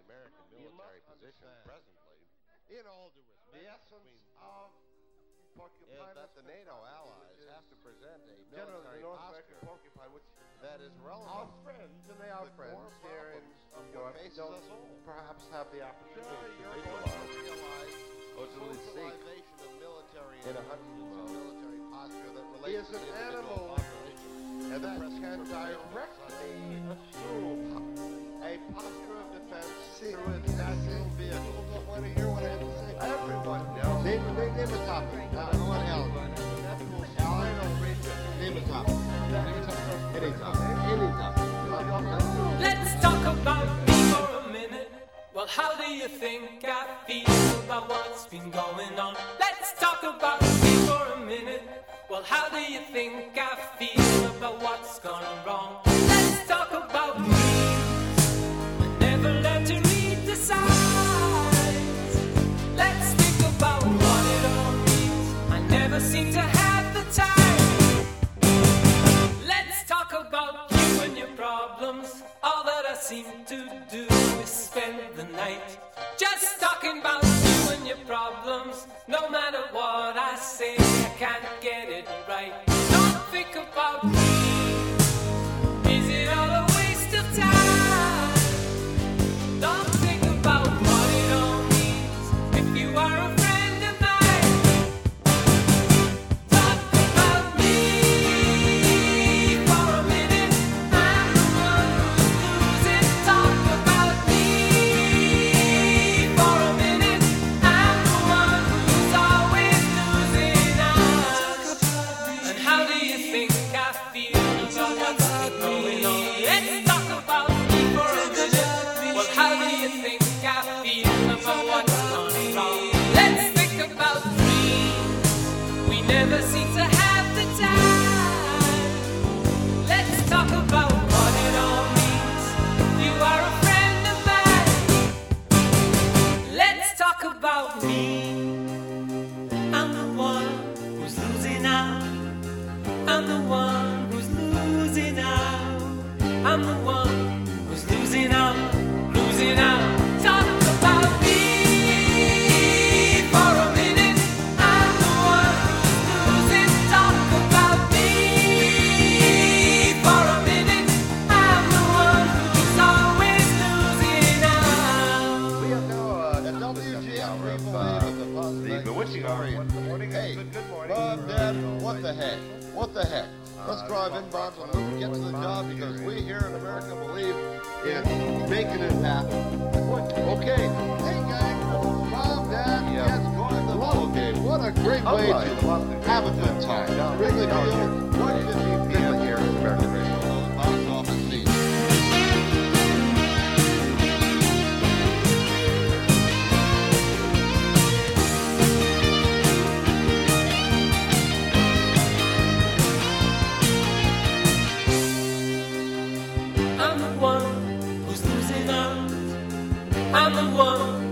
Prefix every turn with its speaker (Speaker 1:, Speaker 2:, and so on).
Speaker 1: American military position presently, in all due respect,
Speaker 2: The essence of
Speaker 1: is that the NATO allies have to present a military posture
Speaker 2: porcupine, which
Speaker 1: that is
Speaker 2: our
Speaker 1: relevant
Speaker 2: friends, and they are
Speaker 1: to the
Speaker 2: friends
Speaker 1: core
Speaker 2: here in
Speaker 1: problems of
Speaker 2: Europe,
Speaker 1: what faces
Speaker 2: don't
Speaker 1: us all.
Speaker 2: perhaps have the opportunity to
Speaker 1: You're
Speaker 2: visualize
Speaker 1: going to realize
Speaker 2: or to really see.
Speaker 1: socialization of military
Speaker 2: In a
Speaker 1: attitudes and
Speaker 2: hundred-
Speaker 1: military posture that
Speaker 2: He
Speaker 1: relates
Speaker 2: is
Speaker 1: to
Speaker 2: an
Speaker 1: the individual
Speaker 2: animal
Speaker 1: population.
Speaker 2: and that
Speaker 1: present
Speaker 2: can
Speaker 1: preparedness
Speaker 2: directly assume a posture of defense through its natural vehicle.
Speaker 1: Don't want to hear what I have to say.
Speaker 2: Everyone knows. Name a topic.
Speaker 1: I want Alan.
Speaker 2: Alan,
Speaker 1: Name a topic. Any topic. Any topic.
Speaker 3: Let's talk about me for a minute. Well, how do you think I feel about what's been going on? Let's talk about me for a minute. Well, how do you think I feel about what's gone wrong? Let's talk about me. I never learned to read the signs. Let's think about what it all means. I never seem to have the time. Let's talk about you and your problems. All that I seem to do is spend the night just talking about you and your problems. No matter what I say, I can't get it right. Don't think about me. Is it all a waste of time? Don't think about what it all means. If you are a friend of mine, talk about me for a minute. I'm the one who's losing. Talk about me for a minute. I'm the one who's always losing out. And how do you think I feel about what's been going on? Let's talk about me for a minute. Well, how do you think I feel about what's gone wrong? Let's think about dreams. We never seem to have the time. Let's talk about what it all means. You are a friend of mine. Let's talk about me. I'm the one who's losing out. I'm the one who's losing out. I'm the one who's losing out, losing out. Talk about me for a minute. I'm the one who's losing. Talk about me for a minute. I'm the one who's always losing out.
Speaker 2: We have now
Speaker 1: At WGN, we believe in the positive
Speaker 2: the bewitching hour.
Speaker 1: experience.
Speaker 2: Good morning.
Speaker 1: Hey,
Speaker 2: Good morning.
Speaker 1: Mom, Dad, what the heck? What the heck? Let's drive inbound and move, get to the job because we here in America believe in making it happen. Okay. Hey, gang. Mom, Dad, yes, go on the ball game. What a great way to have a good time. Really feel 1:50 p.m. here in American Radio. Box office seats.
Speaker 3: I'm the one who's losing out. I'm the one